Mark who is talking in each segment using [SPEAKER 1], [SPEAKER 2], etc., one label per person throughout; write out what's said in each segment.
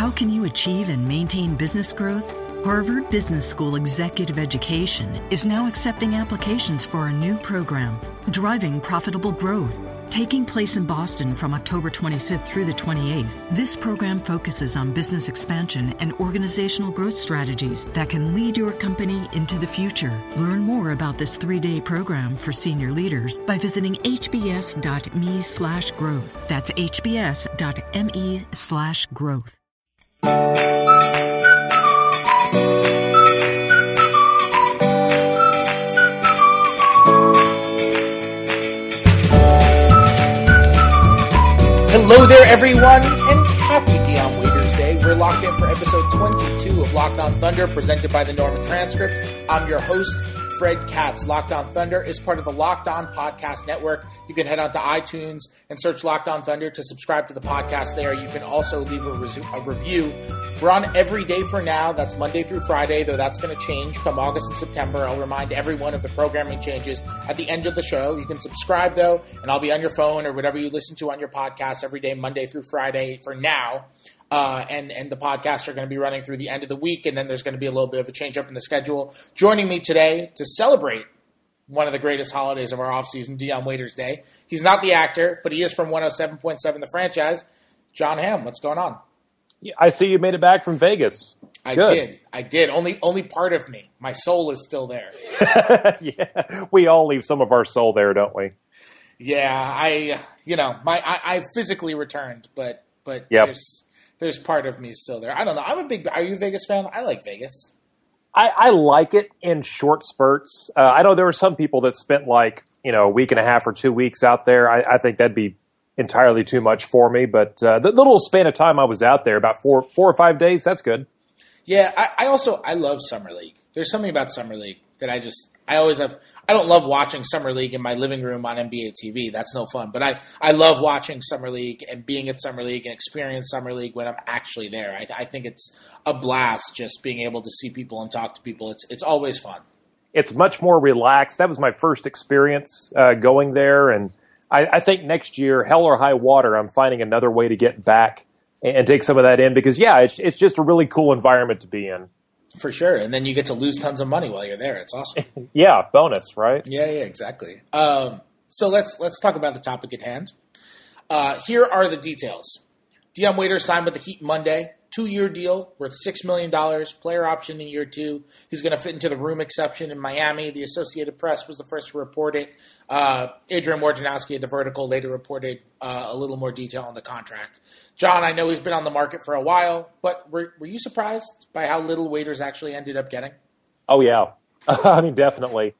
[SPEAKER 1] How can you achieve and maintain business growth? Harvard Business School Executive Education is now accepting applications for a new program, Driving Profitable Growth. Taking place in Boston from October 25th through the 28th, this program focuses on business expansion and organizational growth strategies that can lead your company into the future. Learn more about this 3-day program for senior leaders by visiting hbs.me/growth. That's hbs.me/growth.
[SPEAKER 2] Hello there, everyone, and happy Dion Waiters Day. We're locked in for episode 22 of Locked On Thunder, presented by the Norman Transcript. I'm your host, Fred Katz. Locked On Thunder is part of the Locked On Podcast Network. You can head on to iTunes and search Locked On Thunder to subscribe to the podcast there. You can also leave a review. We're on every day for now. That's Monday through Friday, though that's going to change come August and September. I'll remind everyone of the programming changes at the end of the show. You can subscribe, though, and I'll be on your phone or whatever you listen to on your podcast every day, Monday through Friday for now. And the podcasts are going to be running through the end of the week, and then there's going to be a little bit of a change up in the schedule. Joining me today to celebrate one of the greatest holidays of our offseason, Dion Waiters Day. He's not the actor, but he is from 107.7 The Franchise. John Hamm, what's going on?
[SPEAKER 3] I see you made it back from Vegas.
[SPEAKER 2] I did. Only part of me. My soul is still there.
[SPEAKER 3] Yeah, we all leave some of our soul there, don't we?
[SPEAKER 2] Yeah, I physically returned, but
[SPEAKER 3] yep.
[SPEAKER 2] There's part of me still there. I don't know. Are you a Vegas fan? I like Vegas.
[SPEAKER 3] I like it in short spurts. I know there were some people that spent a week and a half or 2 weeks out there. I think that'd be entirely too much for me. But the little span of time I was out there, about 4 or 5 days, that's good.
[SPEAKER 2] Yeah, I love Summer League. There's something about Summer League that I always have. I don't love watching Summer League in my living room on NBA TV. That's no fun. But I love watching Summer League and being at Summer League and experience Summer League when I'm actually there. I think it's a blast just being able to see people and talk to people. It's always fun. It's
[SPEAKER 3] much more relaxed. That was my first experience going there. And I think next year, hell or high water, I'm finding another way to get back and take some of that in. Because, yeah, it's just a really cool environment to be in.
[SPEAKER 2] For sure. And then you get to lose tons of money while you're there. It's awesome.
[SPEAKER 3] Yeah, bonus, right?
[SPEAKER 2] Yeah, exactly. So let's talk about the topic at hand. Here are the details. Dion Waiters signed with the Heat Monday. 2-year deal worth $6 million, player option in year 2. He's going to fit into the room exception in Miami. The Associated Press was the first to report it. Adrian Wojnarowski at The Vertical later reported a little more detail on the contract. John, I know he's been on the market for a while, but were you surprised by how little Waiters actually ended up getting?
[SPEAKER 3] Oh, yeah. I mean, definitely.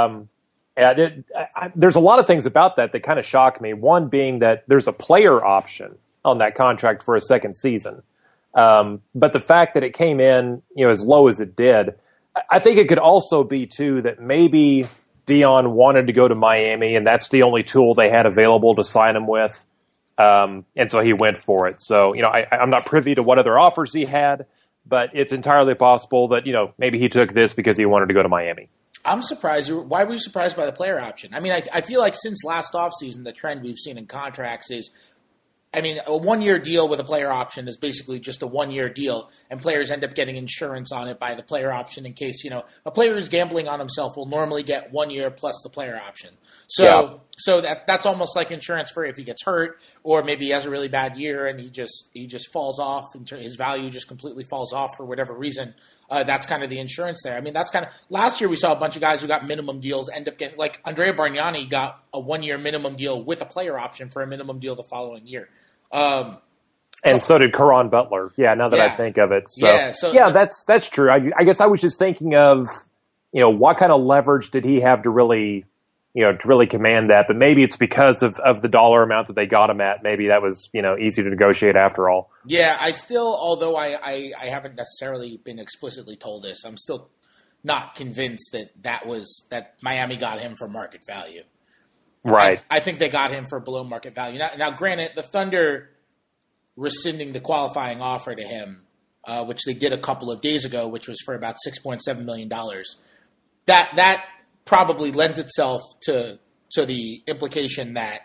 [SPEAKER 3] There's a lot of things about that kind of shock me. One being that there's a player option on that contract for a second season. But the fact that it came in, as low as it did, I think it could also be too that maybe Dion wanted to go to Miami and that's the only tool they had available to sign him with. And so he went for it. So, I'm not privy to what other offers he had, but it's entirely possible that, maybe he took this because he wanted to go to Miami.
[SPEAKER 2] I'm surprised. Why were you surprised by the player option? I mean, I feel like since last offseason, the trend we've seen in contracts is, a 1-year deal with a player option is basically just a 1-year deal, and players end up getting insurance on it by the player option in case, a player who's gambling on himself will normally get 1 year plus the player option. So that's almost like insurance for if he gets hurt or maybe he has a really bad year and he just falls off, his value just completely falls off for whatever reason. That's kind of the insurance there. That's kind of – last year we saw a bunch of guys who got minimum deals end up getting – like Andrea Bargnani got a 1-year minimum deal with a player option for a minimum deal the following year.
[SPEAKER 3] And so did Caron Butler. Yeah, now that I think of it. That's true. I guess I was just thinking of, what kind of leverage did he have to really command that? But maybe it's because of the dollar amount that they got him at. Maybe that was, easy to negotiate after all.
[SPEAKER 2] Yeah, although I haven't necessarily been explicitly told this, I'm still not convinced that Miami got him for market value.
[SPEAKER 3] Right.
[SPEAKER 2] I think they got him for below market value. Now, granted, the Thunder rescinding the qualifying offer to him, which they did a couple of days ago, which was for about $6.7 million. That probably lends itself to the implication that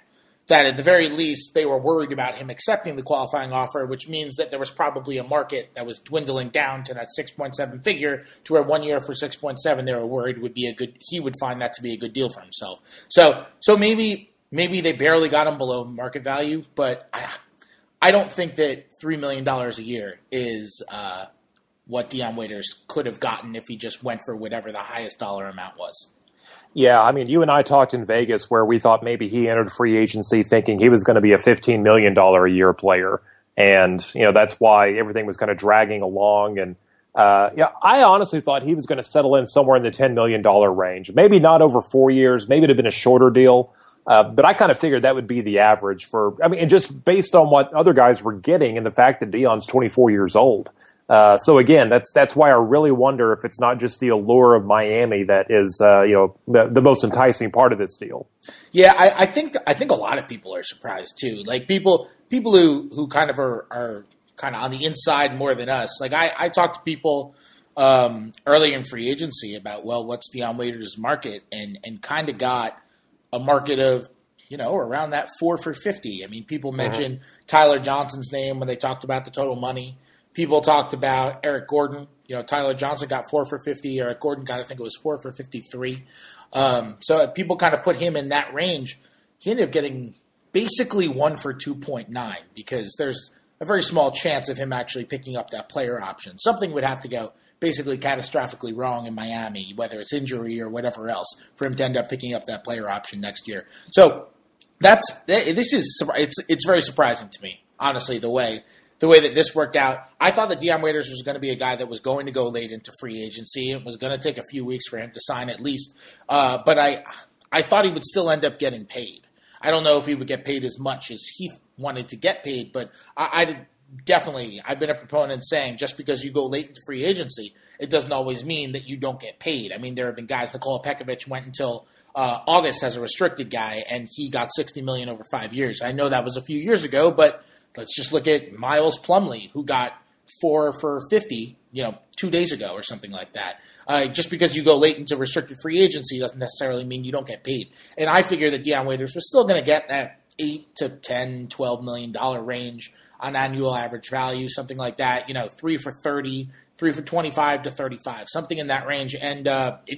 [SPEAKER 2] that at the very least they were worried about him accepting the qualifying offer, which means that there was probably a market that was dwindling down to that 6.7 figure to where 1 year for 6.7 they were worried he would find that to be a good deal for himself. So maybe they barely got him below market value, but I don't think that $3 million a year is what Dion Waiters could have gotten if he just went for whatever the highest dollar amount was.
[SPEAKER 3] Yeah, I mean, you and I talked in Vegas where we thought maybe he entered free agency thinking he was going to be a $15 million a year player. And, that's why everything was kind of dragging along. And, I honestly thought he was going to settle in somewhere in the $10 million range. Maybe not over 4 years. Maybe it'd have been a shorter deal. But I kind of figured that would be the average and just based on what other guys were getting and the fact that Dion's 24 years old. So again, that's why I really wonder if it's not just the allure of Miami that is, the most enticing part of this deal.
[SPEAKER 2] Yeah, I think a lot of people are surprised too. Like people who kind of are kind of on the inside more than us. Like I talked to people early in free agency about, well, what's Dion Waiters' market, and kind of got a market of, around that 4 for 50. I mean, people mentioned Tyler Johnson's name when they talked about the total money. People talked about Eric Gordon. Tyler Johnson got 4 for 50. Eric Gordon got, I think it was 4 for 53. So people kind of put him in that range. He ended up getting basically 1 for 2.9 because there's a very small chance of him actually picking up that player option. Something would have to go basically catastrophically wrong in Miami, whether it's injury or whatever else, for him to end up picking up that player option next year. So it's very surprising to me, honestly, the way that this worked out. I thought that Dion Waiters was going to be a guy that was going to go late into free agency. It was going to take a few weeks for him to sign at least. But I thought he would still end up getting paid. I don't know if he would get paid as much as he wanted to get paid, but I've been a proponent saying just because you go late into free agency, it doesn't always mean that you don't get paid. I mean, there have been guys, Nikola Pekovic went until August as a restricted guy, and he got $60 million over 5 years. I know that was a few years ago, but let's just look at Miles Plumlee, who got 4 for 50, 2 days ago or something like that. Just because you go late into restricted free agency doesn't necessarily mean you don't get paid. And I figure that Dion Waiters was still going to get that $8 to $10, $12 million range on annual average value, something like that. 3 for 30, 3 for 25 to 35, something in that range. And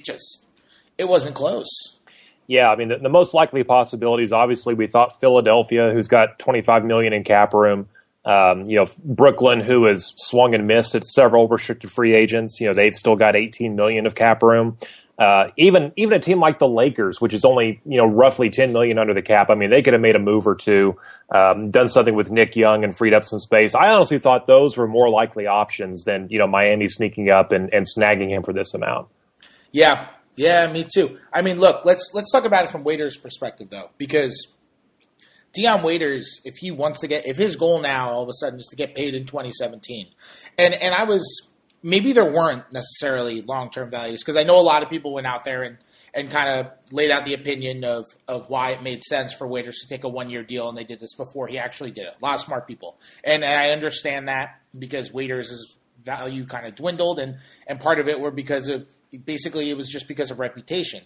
[SPEAKER 2] it wasn't close.
[SPEAKER 3] Yeah, I mean, the most likely possibilities, obviously, we thought Philadelphia, who's got $25 million in cap room. Brooklyn, who has swung and missed at several restricted free agents. They've still got $18 million of cap room. Even a team like the Lakers, which is only, roughly $10 million under the cap. I mean, they could have made a move or two, done something with Nick Young and freed up some space. I honestly thought those were more likely options than, Miami sneaking up and snagging him for this amount.
[SPEAKER 2] Yeah, me too. I mean, look, let's talk about it from Waiters' perspective, though, because Dion Waiters, if his goal now all of a sudden is to get paid in 2017, and maybe there weren't necessarily long-term values, because I know a lot of people went out there and kind of laid out the opinion of why it made sense for Waiters to take a 1-year deal, and they did this before he actually did it. A lot of smart people. And I understand that because Waiters' value kind of dwindled, and part of it were because of basically it was just because of reputation.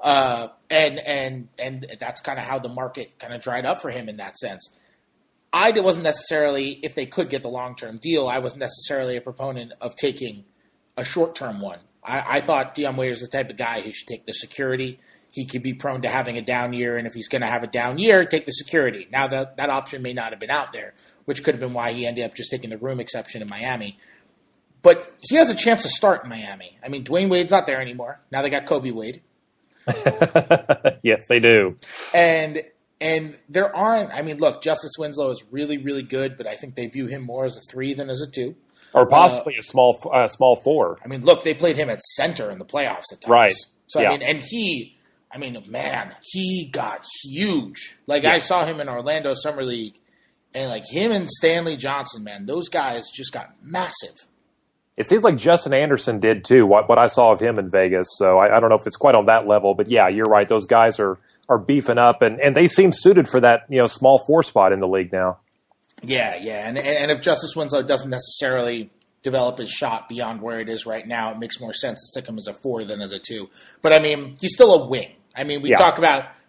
[SPEAKER 2] And that's kind of how the market kind of dried up for him in that sense. I wasn't necessarily, if they could get the long-term deal, I wasn't necessarily a proponent of taking a short-term one. I thought Dion Waiters is the type of guy who should take the security. He could be prone to having a down year, and if he's going to have a down year, take the security. Now, that option may not have been out there, which could have been why he ended up just taking the room exception in Miami. But he has a chance to start in Miami. I mean, Dwayne Wade's not there anymore. Now they got Kobe Wade.
[SPEAKER 3] Yes, they do.
[SPEAKER 2] And there aren't – I mean, look, Justice Winslow is really, really good, but I think they view him more as a 3 than as a 2.
[SPEAKER 3] Or possibly a small 4.
[SPEAKER 2] I mean, look, they played him at center in the playoffs at times.
[SPEAKER 3] Right.
[SPEAKER 2] So,
[SPEAKER 3] yeah.
[SPEAKER 2] I mean, man, he got huge. Like, yeah. I saw him in Orlando Summer League, and, like, him and Stanley Johnson, man, those guys just got massive.
[SPEAKER 3] It seems like Justin Anderson did, too, what I saw of him in Vegas. So I don't know if it's quite on that level. But, yeah, you're right. Those guys are beefing up, and they seem suited for that, small 4 spot in the league now.
[SPEAKER 2] Yeah. And if Justice Winslow doesn't necessarily develop his shot beyond where it is right now, it makes more sense to stick him as a 4 than as a 2. But, I mean, he's still a wing. I mean, we talk about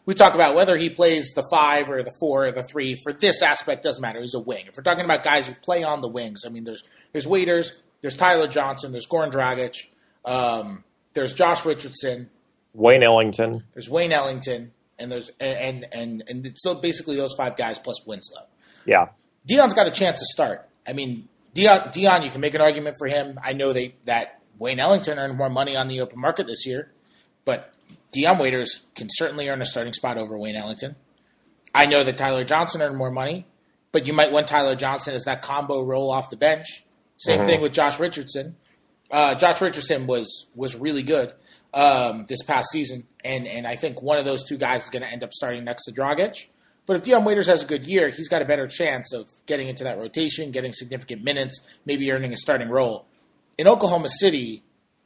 [SPEAKER 2] we talk about whether he plays the 5 or the 4 or the 3. For this aspect, doesn't matter. He's a wing. If we're talking about guys who play on the wings, I mean, there's Waiters, there's Tyler Johnson, there's Goran Dragic, there's Josh Richardson,
[SPEAKER 3] Wayne Ellington.
[SPEAKER 2] There's Wayne Ellington, and there's and it's still basically those 5 guys plus Winslow.
[SPEAKER 3] Yeah,
[SPEAKER 2] Dion's got a chance to start. I mean, Dion, you can make an argument for him. I know that Wayne Ellington earned more money on the open market this year, but Dion Waiters can certainly earn a starting spot over Wayne Ellington. I know that Tyler Johnson earned more money, but you might want Tyler Johnson as that combo role off the bench. Same thing with Josh Richardson. Josh Richardson was really good this past season, and I think one of those 2 guys is going to end up starting next to Dragic. But if Dion Waiters has a good year, he's got a better chance of getting into that rotation, getting significant minutes, maybe earning a starting role. In Oklahoma City,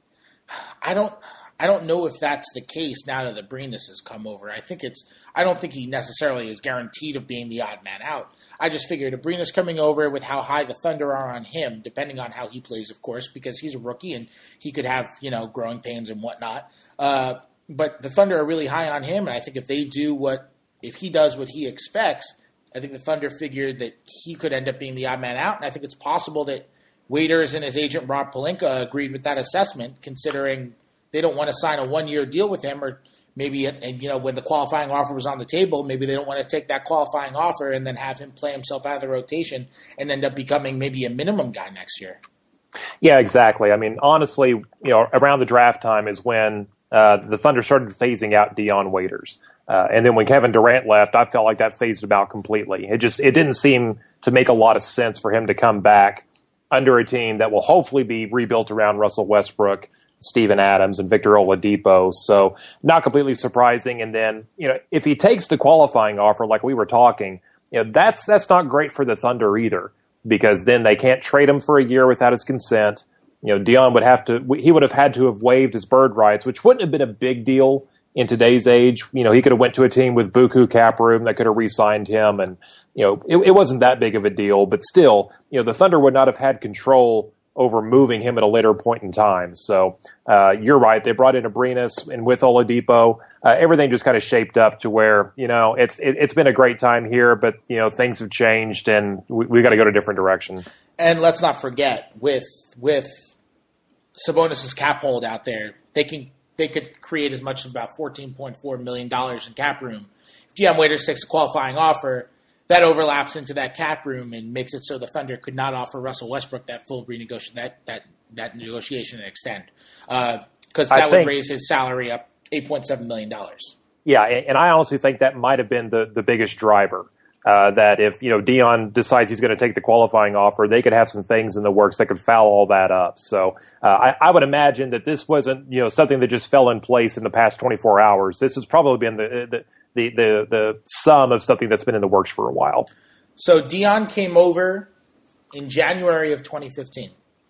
[SPEAKER 2] I don't know if that's the case now that Abrines has come over. I don't think he necessarily is guaranteed of being the odd man out. I just figured Abrines coming over with how high the Thunder are on him, depending on how he plays, of course, because he's a rookie and he could have, growing pains and whatnot. But the Thunder are really high on him, and I think if he does what he expects, I think the Thunder figured that he could end up being the odd man out, and I think it's possible that Waiters and his agent Rob Pelinka agreed with that assessment, considering they don't want to sign a 1-year deal with him, or maybe, when the qualifying offer was on the table, maybe they don't want to take that qualifying offer and then have him play himself out of the rotation and end up becoming maybe a minimum guy next year.
[SPEAKER 3] Yeah, exactly. I mean, honestly, around the draft time is when the Thunder started phasing out Dion Waiters. And then when Kevin Durant left, I felt like that phased him out completely. It didn't seem to make a lot of sense for him to come back under a team that will hopefully be rebuilt around Russell Westbrook, Steven Adams, and Victor Oladipo. So not completely surprising. And then, if he takes the qualifying offer like we were talking, that's not great for the Thunder either, because then they can't trade him for a year without his consent. Dion would have had to have waived his bird rights, which wouldn't have been a big deal in today's age. He could have went to a team with buku cap room that could have re-signed him, and it wasn't that big of a deal. But still, the Thunder would not have had control over moving him at a later point in time. So you're right. They brought in Abrines, and with Oladipo, everything just kind of shaped up to where it's been a great time here, but things have changed, and we got to go to a different direction. And
[SPEAKER 2] let's not forget, with Sabonis' cap hold out there, they could create as much as about $14.4 million in cap room. If Dion Waiters takes a qualifying offer, that overlaps into that cap room and makes it so the Thunder could not offer Russell Westbrook that full renegotiation, that negotiation and extend, because that would raise his salary up $8.7 million.
[SPEAKER 3] Yeah, and I honestly think that might have been the biggest driver. That if Dion decides he's going to take the qualifying offer, they could have some things in the works that could foul all that up. So I would imagine that this wasn't something that just fell in place in the past 24 hours. This has probably been the sum of something that's been in the works for a while.
[SPEAKER 2] So Dion came over in January of 2015.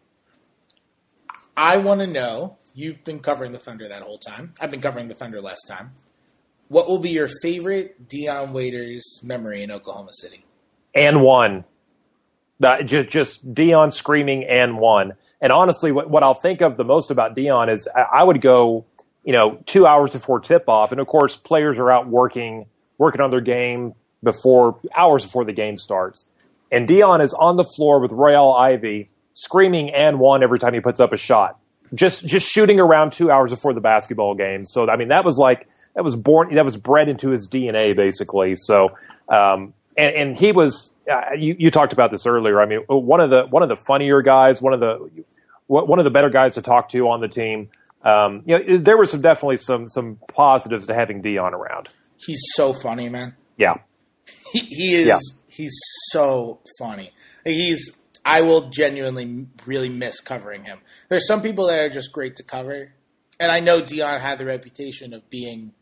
[SPEAKER 2] I want to know, you've been covering the Thunder that whole time. I've been covering the Thunder less time. What will be your favorite Dion Waiters memory in Oklahoma City?
[SPEAKER 3] And one. Just Dion screaming and one. And honestly, what I'll think of the most about Dion is I would go, 2 hours before tip-off. And, of course, players are out working on their game hours before the game starts. And Dion is on the floor with Royale Ivy screaming and one every time he puts up a shot. Just shooting around 2 hours before the basketball game. So, I mean, that was bred into his DNA, basically. So, and he was, you talked about this earlier. I mean, one of the funnier guys, one of the better guys to talk to on the team. There were definitely some positives to having Dion around.
[SPEAKER 2] He's so funny, man.
[SPEAKER 3] Yeah.
[SPEAKER 2] He is. Yeah. He's so funny. I will genuinely really miss covering him. There's some people that are just great to cover. And I know Dion had the reputation of being,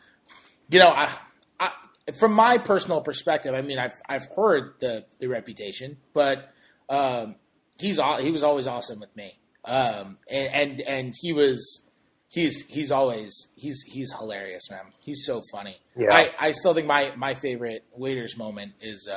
[SPEAKER 2] from my personal perspective, I mean, I've heard the reputation, but he was always awesome with me. And he's always hilarious, man. He's so funny. Yeah. I still think my favorite Waiters moment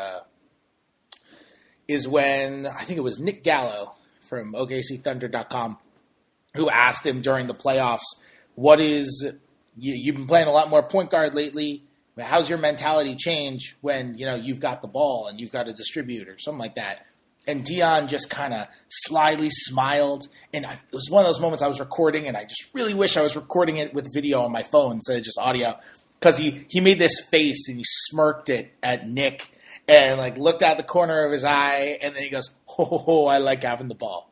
[SPEAKER 2] is when I think it was Nick Gallo from OKCThunder.com who asked him during the playoffs, you've been playing a lot more point guard lately. how's your mentality change when, you've got the ball and you've got to distribute or something like that? And Dion just kind of slyly smiled. And it was one of those moments I was recording, and I just really wish I was recording it with video on my phone instead of just audio. Because he made this face and he smirked it at Nick and looked out the corner of his eye, and then he goes, "Oh, I like having the ball."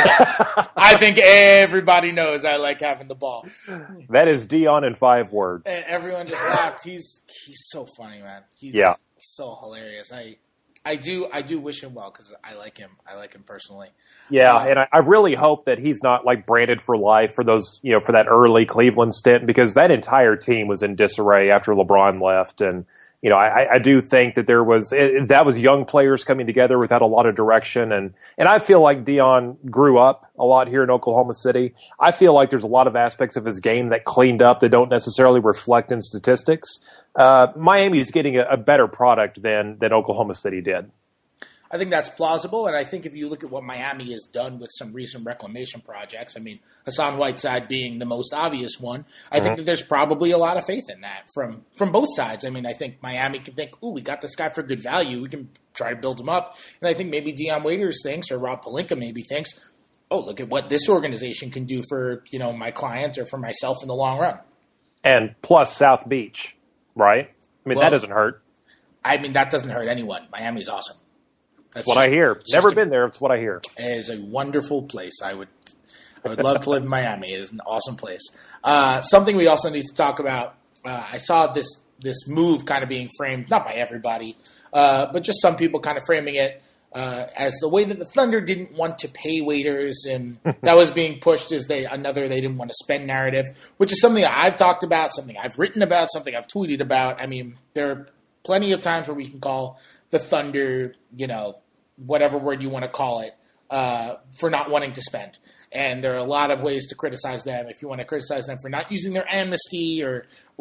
[SPEAKER 2] I think everybody knows I like having the ball.
[SPEAKER 3] That is Dion in 5 words.
[SPEAKER 2] And everyone just laughed. He's so funny, man. He's so hilarious. I do wish him well because I like him. I like him personally.
[SPEAKER 3] Yeah, and I really hope that he's not branded for life for those, for that early Cleveland stint, because that entire team was in disarray after LeBron left. And, I do think that that was young players coming together without a lot of direction. And I feel like Dion grew up a lot here in Oklahoma City. I feel like there's a lot of aspects of his game that cleaned up that don't necessarily reflect in statistics. Miami is getting a better product than Oklahoma City did.
[SPEAKER 2] I think that's plausible, and I think if you look at what Miami has done with some recent reclamation projects, Hassan Whiteside being the most obvious one, I think that there's probably a lot of faith in that from both sides. I think Miami can think, "Ooh, we got this guy for good value. We can try to build him up." And I think maybe Dion Waiters thinks, or Rob Pelinka maybe thinks, "Oh, look at what this organization can do for my client or for myself in the long run."
[SPEAKER 3] And plus South Beach, right? That doesn't hurt.
[SPEAKER 2] That doesn't hurt anyone. Miami's awesome.
[SPEAKER 3] That's what I hear. Never been there. It's what I hear.
[SPEAKER 2] It is a wonderful place. I would love to live in Miami. It is an awesome place. Something we also need to talk about. I saw this move kind of being framed, not by everybody, but just some people kind of framing it as the way that the Thunder didn't want to pay waiters, and that was being pushed as they didn't want to spend narrative, which is something that I've talked about, something I've written about, something I've tweeted about. There are plenty of times where we can call the Thunder, whatever word you want to call it, for not wanting to spend. And there are a lot of ways to criticize them. If you want to criticize them for not using their amnesty or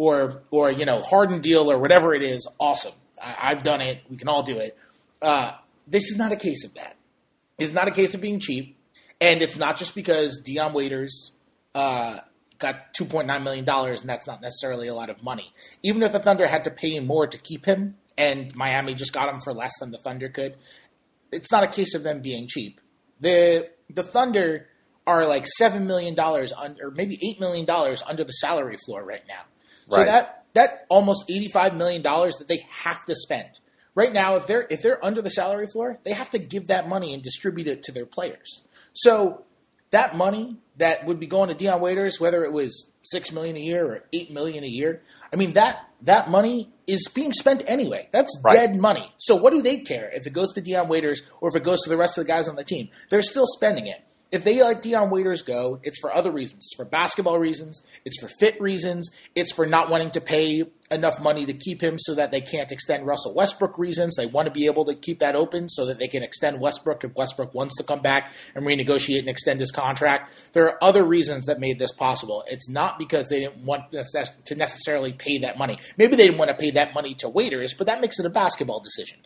[SPEAKER 2] hardened deal or whatever it is, awesome. I've done it. We can all do it. This is not a case of that. It's not a case of being cheap. And it's not just because Dion Waiters got $2.9 million, and that's not necessarily a lot of money. Even if the Thunder had to pay more to keep him, and Miami just got him for less than the Thunder could, it's not a case of them being cheap. The Thunder are $7 million or maybe $8 million under the salary floor right now. So that almost $85 million that they have to spend. Right now, if they're under the salary floor, they have to give that money and distribute it to their players. So that money that would be going to Dion Waiters, whether it was $6 million a year or $8 million a year, that money is being spent anyway. That's dead money. So what do they care if it goes to Dion Waiters or if it goes to the rest of the guys on the team? They're still spending it. If they let Dion Waiters go, it's for other reasons. It's for basketball reasons. It's for fit reasons. It's for not wanting to pay enough money to keep him so that they can't extend Russell Westbrook reasons. They want to be able to keep that open so that they can extend Westbrook if Westbrook wants to come back and renegotiate and extend his contract. There are other reasons that made this possible. It's not because they didn't want to necessarily pay that money. Maybe they didn't want to pay that money to Waiters, but that makes it a basketball decision.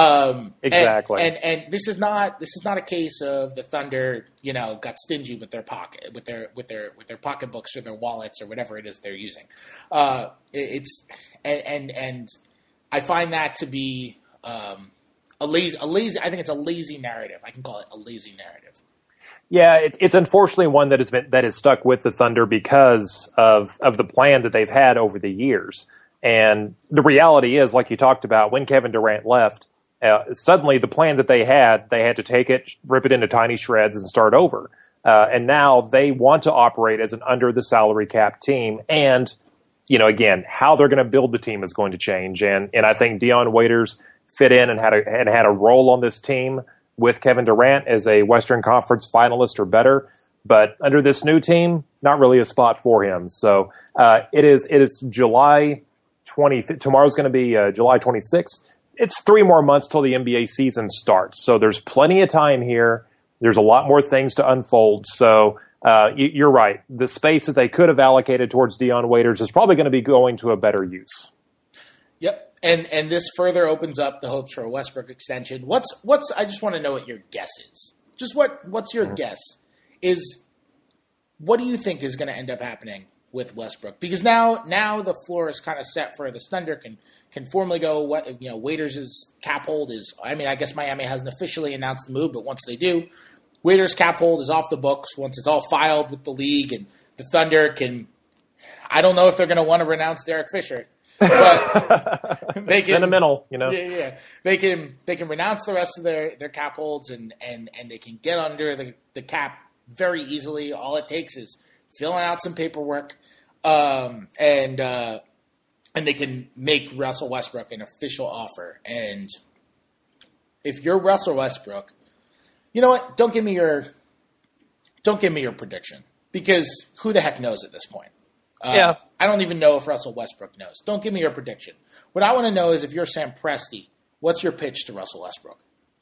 [SPEAKER 3] Exactly.
[SPEAKER 2] And this is not a case of the Thunder, got stingy with their with their pocketbooks or their wallets or whatever it is they're using. And I find that to be a lazy. I think it's a lazy narrative. I can call it a lazy narrative.
[SPEAKER 3] Yeah, it's unfortunately one that has stuck with the Thunder because of the plan that they've had over the years. And the reality is, like you talked about, when Kevin Durant left, suddenly the plan that they had to take it, rip it into tiny shreds, and start over. And now they want to operate as an under the salary cap team. And, again, how they're going to build the team is going to change. And I think Dion Waiters fit in and had a role on this team with Kevin Durant as a Western Conference finalist or better. But under this new team, not really a spot for him. So it is July 20th. Tomorrow's going to be July 26th. It's 3 more months till the NBA season starts. So there's plenty of time here. There's a lot more things to unfold. So you're right. The space that they could have allocated towards Dion Waiters is probably going to be going to a better use.
[SPEAKER 2] Yep. And this further opens up the hopes for a Westbrook extension. What's I just want to know what your guess is. Just what's your guess? What do you think is going to end up happening Westbrook, because now the floor is kind of set for the Thunder can formally go. What Waiters' cap hold is. I mean, I guess Miami hasn't officially announced the move, but once they do, Waiters' cap hold is off the books. Once it's all filed with the league, and the Thunder can. I don't know if they're going to want to renounce Derek Fisher, but they can,
[SPEAKER 3] sentimental,
[SPEAKER 2] Yeah. They can renounce the rest of their cap holds and they can get under the cap very easily. All it takes is filling out some paperwork, and they can make Russell Westbrook an official offer. And if you're Russell Westbrook, you know what? Don't give me your prediction, because who the heck knows at this point?
[SPEAKER 3] Yeah.
[SPEAKER 2] I don't even know if Russell Westbrook knows. Don't give me your prediction. What I want to know is, if you're Sam Presti, what's your pitch to Russell Westbrook?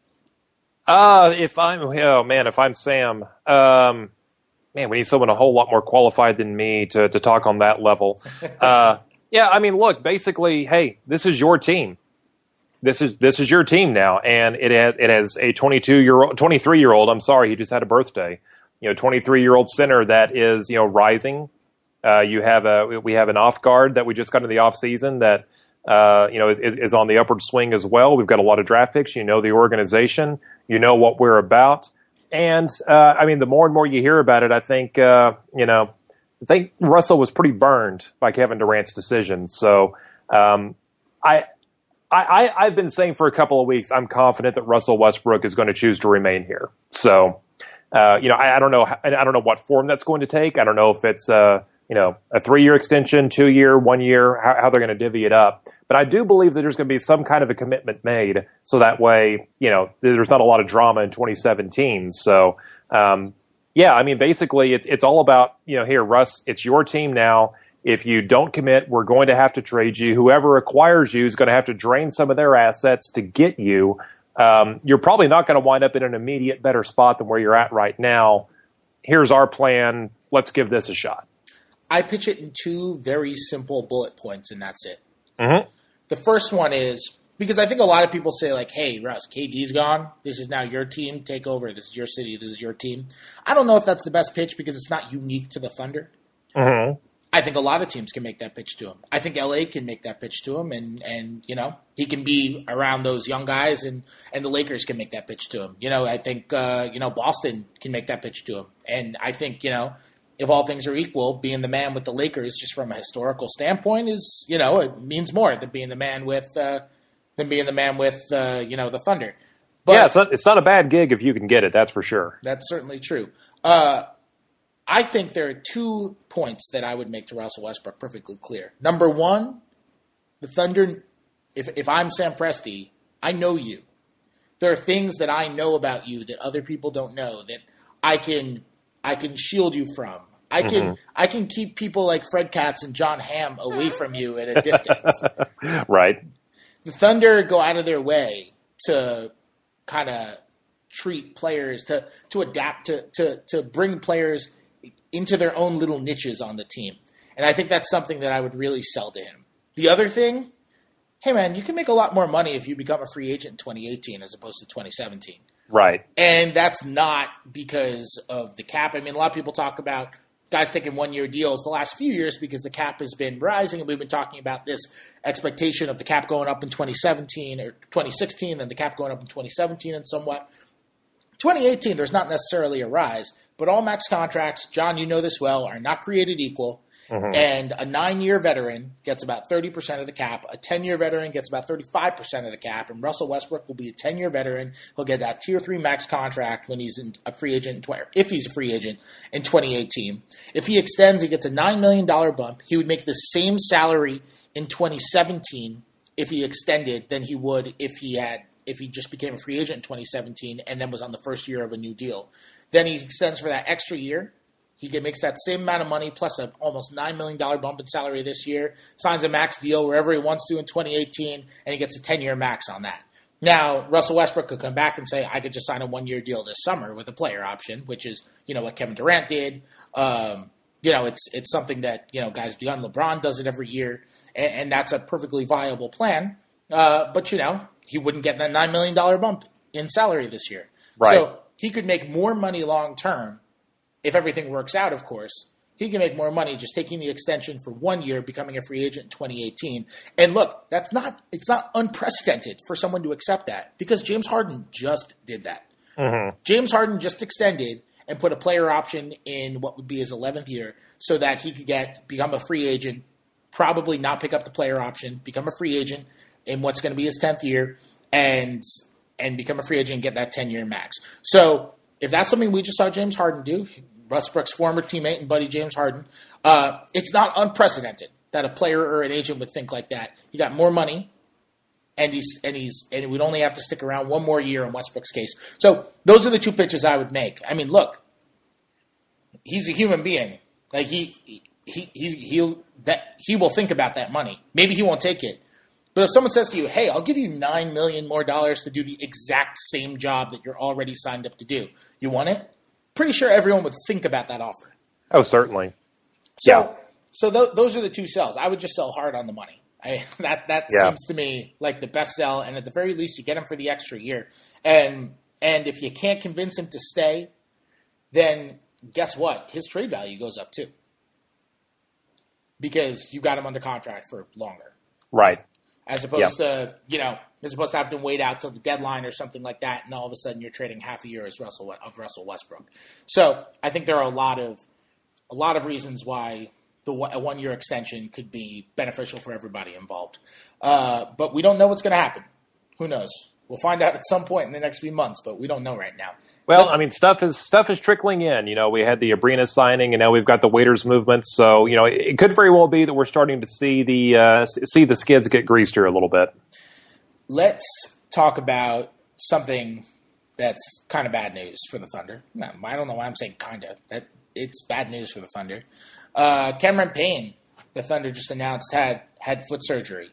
[SPEAKER 3] If I'm Sam, we need someone a whole lot more qualified than me to talk on that level. Yeah, I mean, look, basically, hey, this is your team. This is your team now, and it has a 23-year-old. I'm sorry, he just had a birthday. 23-year-old center that is rising. We have an off guard that we just got in the off season that is on the upward swing as well. We've got a lot of draft picks. The organization. What we're about. And the more and more you hear about it, I think I think Russell was pretty burned by Kevin Durant's decision. So I've been saying for a couple of weeks, I'm confident that Russell Westbrook is going to choose to remain here. So I don't know what form that's going to take. I don't know if it's a 3-year extension, 2-year, 1 year, how they're going to divvy it up. But I do believe that there's going to be some kind of a commitment made, so that way, there's not a lot of drama in 2017. So, basically, it's all about, here, Russ, it's your team now. If you don't commit, we're going to have to trade you. Whoever acquires you is going to have to drain some of their assets to get you. You're probably not going to wind up in an immediate better spot than where you're at right now. Here's our plan. Let's give this a shot.
[SPEAKER 2] I pitch it in 2 very simple bullet points, and that's it.
[SPEAKER 3] Mm-hmm.
[SPEAKER 2] The first one is, because I think a lot of people say, like, hey, Russ, KD's gone. This is now your team. Take over. This is your city. This is your team. I don't know if that's the best pitch, because it's not unique to the Thunder.
[SPEAKER 3] Mm-hmm.
[SPEAKER 2] I think a lot of teams can make that pitch to him. I think LA can make that pitch to him, and he can be around those young guys, and the Lakers can make that pitch to him. I think Boston can make that pitch to him. And I think, if all things are equal, being the man with the Lakers, just from a historical standpoint, is it means more than being the man with the Thunder. But
[SPEAKER 3] yeah, it's not a bad gig if you can get it. That's for sure.
[SPEAKER 2] That's certainly true. I think there are 2 points that I would make to Russell Westbrook perfectly clear. Number one, the Thunder. If I'm Sam Presti, I know you. There are things that I know about you that other people don't know, that I can shield you from. I can keep people like Fred Katz and John Hamm away from you at a distance.
[SPEAKER 3] Right.
[SPEAKER 2] The Thunder go out of their way to kind of treat players, to adapt, to bring players into their own little niches on the team. And I think that's something that I would really sell to him. The other thing, hey man, you can make a lot more money if you become a free agent in 2018 as opposed to 2017.
[SPEAKER 3] Right.
[SPEAKER 2] And that's not because of the cap. I mean, a lot of people talk about guys taking 1-year deals the last few years because the cap has been rising, and we've been talking about this expectation of the cap going up in 2017 or 2016, and the cap going up in 2017 and somewhat. 2018, there's not necessarily a rise, but all max contracts, John, you know this well, are not created equal. Mm-hmm. And a 9-year veteran gets about 30% of the cap. A 10-year veteran gets about 35% of the cap. And Russell Westbrook will be a 10-year veteran. He'll get that Tier 3 max contract when he's a free agent, if he's a free agent in 2018. If he extends, he gets a $9 million bump. He would make the same salary in 2017 if he extended than he would if he just became a free agent in 2017 and then was on the first year of a new deal. Then he extends for that extra year. He makes that same amount of money plus an almost $9 million bump in salary this year, signs a max deal wherever he wants to in 2018, and he gets a 10-year max on that. Now, Russell Westbrook could come back and say, I could just sign a 1-year deal this summer with a player option, which is, what Kevin Durant did. It's something that, guys beyond LeBron does it every year, and that's a perfectly viable plan. But he wouldn't get that $9 million bump in salary this year.
[SPEAKER 3] Right.
[SPEAKER 2] So he could make more money long term, if everything works out, of course, he can make more money just taking the extension for 1 year, becoming a free agent in 2018. And look, it's not unprecedented for someone to accept that because James Harden just did that. Mm-hmm. James Harden just extended and put a player option in what would be his 11th year so that he could become a free agent, probably not pick up the player option, become a free agent in what's going to be his 10th year, and become a free agent and get that 10-year max. So if that's something we just saw James Harden do, Westbrook's former teammate and buddy James Harden, it's not unprecedented that a player or an agent would think like that. He got more money, and he would only have to stick around 1 more year in Westbrook's case. So those are the 2 pitches I would make. I mean, look, he's a human being. Like he will think about that money. Maybe he won't take it. But if someone says to you, hey, I'll give you $9 million more to do the exact same job that you're already signed up to do, you want it? Pretty sure everyone would think about that offer.
[SPEAKER 3] Oh, certainly.
[SPEAKER 2] So those are the 2 sells. I would just sell hard on the money. That seems to me like the best sell, and at the very least, you get him for the extra year. And if you can't convince him to stay, then guess what? His trade value goes up too, because you got him under contract for longer,
[SPEAKER 3] right?
[SPEAKER 2] As opposed to have to wait out till the deadline or something like that, and all of a sudden you're trading half a year of Russell Westbrook. So I think there are a lot of reasons why a 1 year extension could be beneficial for everybody involved. But we don't know what's going to happen. Who knows? We'll find out at some point in the next few months, but we don't know right now.
[SPEAKER 3] Well, I mean, stuff is trickling in. We had the Abrina signing, and now we've got the Waiters movement. So, it could very well be that we're starting to see the skids get greased here a little bit. Let's
[SPEAKER 2] talk about something that's kind of bad news for the Thunder. No, I don't know why I'm saying kind of. It's bad news for the Thunder. Cameron Payne, the Thunder just announced, had foot surgery.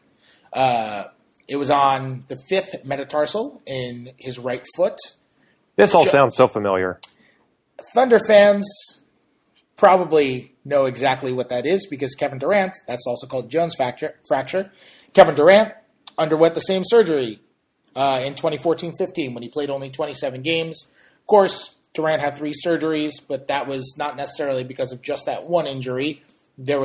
[SPEAKER 2] It was on the 5th metatarsal in his right foot.
[SPEAKER 3] This all sounds so familiar.
[SPEAKER 2] Thunder fans probably know exactly what that is because Kevin Durant, that's also called Jones fracture. Kevin Durant underwent the same surgery in 2014-15 when he played only 27 games. Of course, Durant had 3 surgeries, but that was not necessarily because of just that one injury. There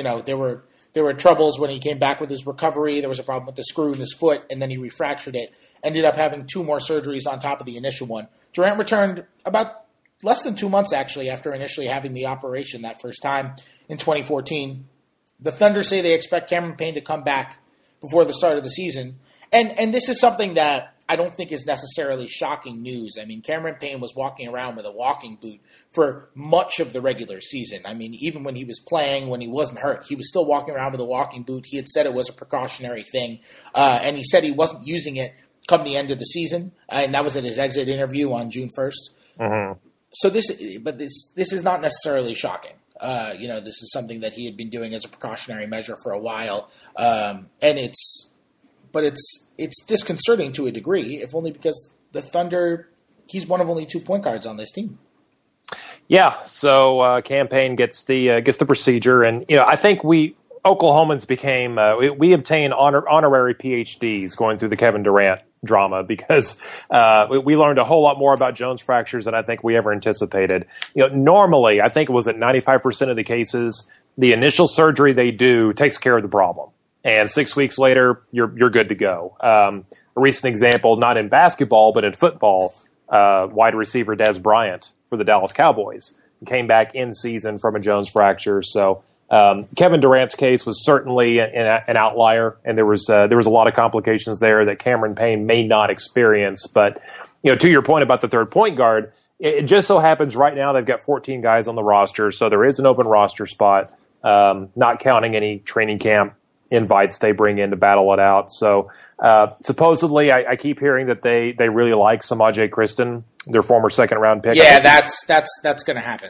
[SPEAKER 2] were troubles when he came back with his recovery. There was a problem with the screw in his foot, and then he refractured it. Ended up having 2 more surgeries on top of the initial one. Durant returned about less than 2 months, actually, after initially having the operation that first time in 2014. The Thunder say they expect Cameron Payne to come back before the start of the season. And this is something that I don't think is necessarily shocking news. I mean, Cameron Payne was walking around with a walking boot for much of the regular season. I mean, even when he was playing, when he wasn't hurt, he was still walking around with a walking boot. He had said it was a precautionary thing, and he said he wasn't using it come the end of the season, and that was at his exit interview on June 1st. Mm-hmm. So this is not necessarily shocking. This is something that he had been doing as a precautionary measure for a while, and it's disconcerting to a degree, if only because the Thunder, he's one of only 2 point guards on this team.
[SPEAKER 3] Yeah, so Cam Payne gets the procedure, and I think Oklahomans became we obtained honorary PhDs going through the Kevin Durant drama because we learned a whole lot more about Jones fractures than I think we ever anticipated. Normally, I think it was at 95% of the cases, the initial surgery they do takes care of the problem. And 6 weeks later, you're good to go. A recent example, not in basketball, but in football, wide receiver Dez Bryant for the Dallas Cowboys came back in season from a Jones fracture. So Kevin Durant's case was certainly an outlier, and there was a lot of complications there that Cameron Payne may not experience. But to your point about the 3rd point guard, it just so happens right now they've got 14 guys on the roster, so there is an open roster spot, not counting any training camp invites they bring in to battle it out. So supposedly, I keep hearing that they really like Samaje Cristen, their former 2nd round pick.
[SPEAKER 2] Yeah, that's going to happen.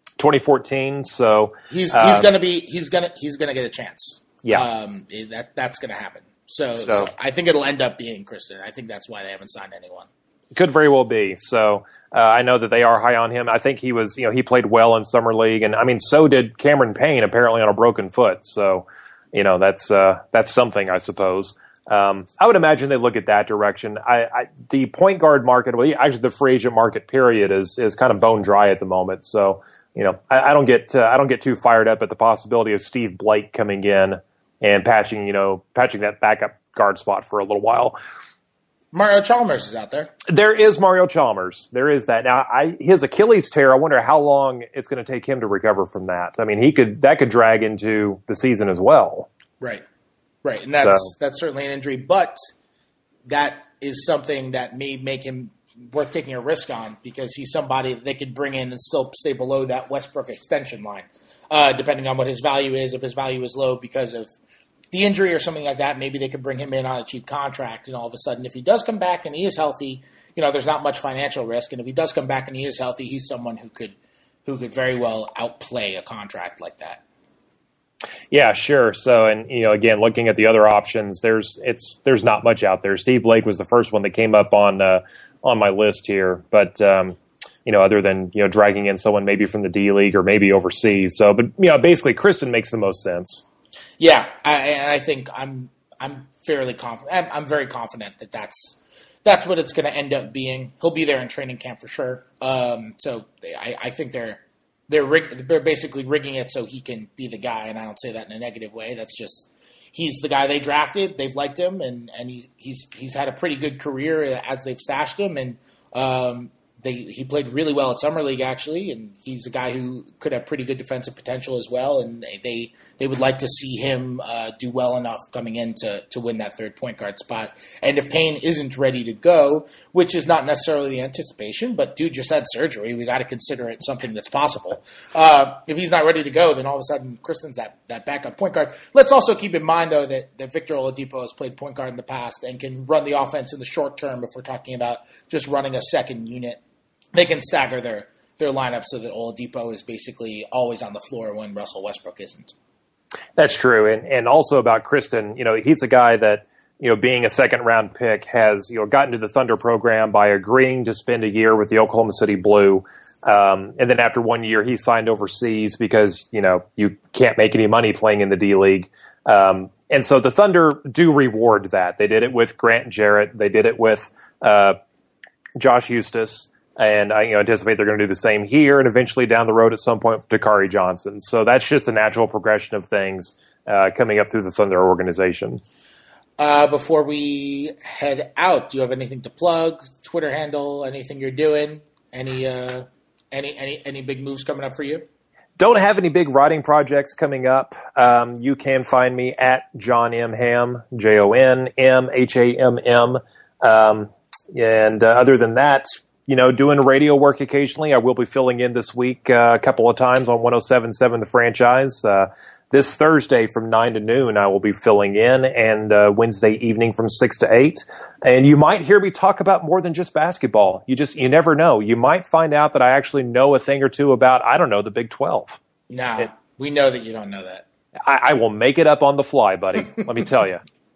[SPEAKER 3] 2014. So
[SPEAKER 2] he's going to get a chance.
[SPEAKER 3] Yeah,
[SPEAKER 2] that's going to happen. So I think it'll end up being Cristen. I think that's why they haven't signed anyone.
[SPEAKER 3] Could very well be. So I know that they are high on him. I think he was, he played well in summer league, and I mean, so did Cameron Payne apparently on a broken foot. So. That's something, I suppose. I would imagine they look at that direction. The point guard market, well, actually the free agent market period is kind of bone dry at the moment. So, I don't get too fired up at the possibility of Steve Blake coming in and patching that backup guard spot for a little while.
[SPEAKER 2] Mario Chalmers is out there.
[SPEAKER 3] There is Mario Chalmers. There is that. Now, his Achilles tear, I wonder how long it's going to take him to recover from that. I mean, that could drag into the season as well.
[SPEAKER 2] Right. And that's certainly an injury, but that is something that may make him worth taking a risk on because he's somebody that they could bring in and still stay below that Westbrook extension line, depending on what his value is. If his value is low because of the injury or something like that, maybe they could bring him in on a cheap contract, and all of a sudden, if he does come back and he is healthy, there's not much financial risk. And if he does come back and he is healthy, he's someone who could very well outplay a contract like that.
[SPEAKER 3] Yeah, sure. So, and again, looking at the other options, there's not much out there. Steve Blake was the first one that came up on my list here, but other than dragging in someone maybe from the D League or maybe overseas. So, but basically, Kristen makes the most sense.
[SPEAKER 2] Yeah, I think I'm fairly confident. I'm very confident that that's what it's going to end up being. He'll be there in training camp for sure. So I think they're basically rigging it so he can be the guy, and I don't say that in a negative way. That's just he's the guy they drafted. They've liked him, and he's had a pretty good career as they've stashed him, and he played really well at Summer League actually, and he's a guy who could have pretty good defensive potential as well, and they would like to see him do well enough coming in to win that third point guard spot. And if Payne isn't ready to go, which is not necessarily the anticipation, but dude just had surgery, we got to consider it something that's possible. If he's not ready to go, then all of a sudden Kristen's that backup point guard. Let's also keep in mind though that Victor Oladipo has played point guard in the past and can run the offense in the short term. If we're talking about just running a second unit, they can stagger their lineup so that Oladipo is basically always on the floor when Russell Westbrook isn't.
[SPEAKER 3] That's true. And also about Kristen, he's a guy that, being a second round pick has, gotten to the Thunder program by agreeing to spend a year with the Oklahoma City Blue. And then after 1 year, he signed overseas because, you can't make any money playing in the D League. And so the Thunder do reward that. They did it with Grant Jarrett. They did it with Josh Eustace. And I anticipate they're going to do the same here and eventually down the road at some point with Dakari Johnson. So that's just a natural progression of things coming up through the Thunder organization.
[SPEAKER 2] Before we head out, do you have anything to plug? Twitter handle, anything you're doing? Any big moves coming up for you?
[SPEAKER 3] Don't have any big writing projects coming up. You can find me at John M. Hamm, JONMHAMM. And other than that, doing radio work occasionally. I will be filling in this week a couple of times on 107.7 The Franchise. This Thursday from 9 to noon, I will be filling in, and Wednesday evening from 6 to 8. And you might hear me talk about more than just basketball. You never know. You might find out that I actually know a thing or two about, the Big 12.
[SPEAKER 2] Nah, we know that you don't know that.
[SPEAKER 3] I will make it up on the fly, buddy. Let me tell you.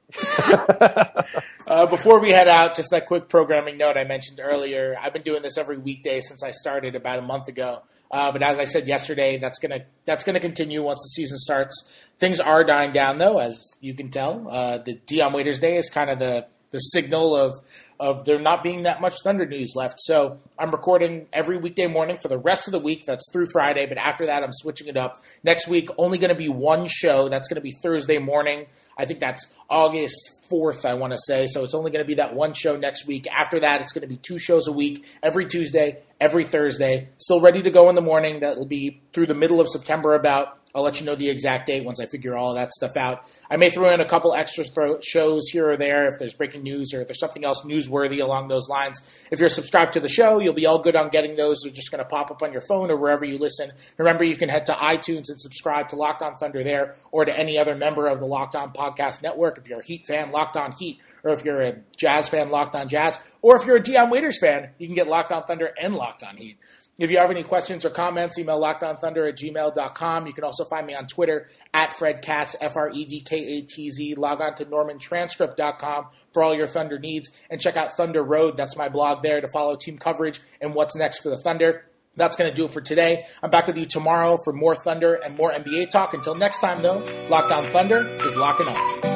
[SPEAKER 2] Before we head out, just that quick programming note I mentioned earlier. I've been doing this every weekday since I started about a month ago. But as I said yesterday, that's gonna continue once the season starts. Things are dying down though, as you can tell. The Dion Waiters Day is kind of the signal of there not being that much Thunder news left. So I'm recording every weekday morning for the rest of the week. That's through Friday. But after that, I'm switching it up. Next week, only going to be one show. That's going to be Thursday morning. I think that's August 4th, I want to say. So it's only going to be that one show next week. After that, it's going to be 2 shows a week, every Tuesday, every Thursday. Still ready to go in the morning. That will be through the middle of September about. I'll let you know the exact date once I figure all of that stuff out. I may throw in a couple extra shows here or there if there's breaking news or if there's something else newsworthy along those lines. If you're subscribed to the show, you'll be all good on getting those. They're just going to pop up on your phone or wherever you listen. Remember, you can head to iTunes and subscribe to Locked On Thunder there or to any other member of the Locked On Podcast Network. If you're a Heat fan, Locked On Heat, or if you're a Jazz fan, Locked On Jazz, or if you're a Dion Waiters fan, you can get Locked On Thunder and Locked On Heat. If you have any questions or comments, email lockedonthunder@gmail.com. You can also find me on Twitter @FredKatz, FredKatz. Log on to NormanTranscript.com for all your Thunder needs. And check out Thunder Road. That's my blog there to follow team coverage and what's next for the Thunder. That's going to do it for today. I'm back with you tomorrow for more Thunder and more NBA talk. Until next time, though, Locked On Thunder is locking on.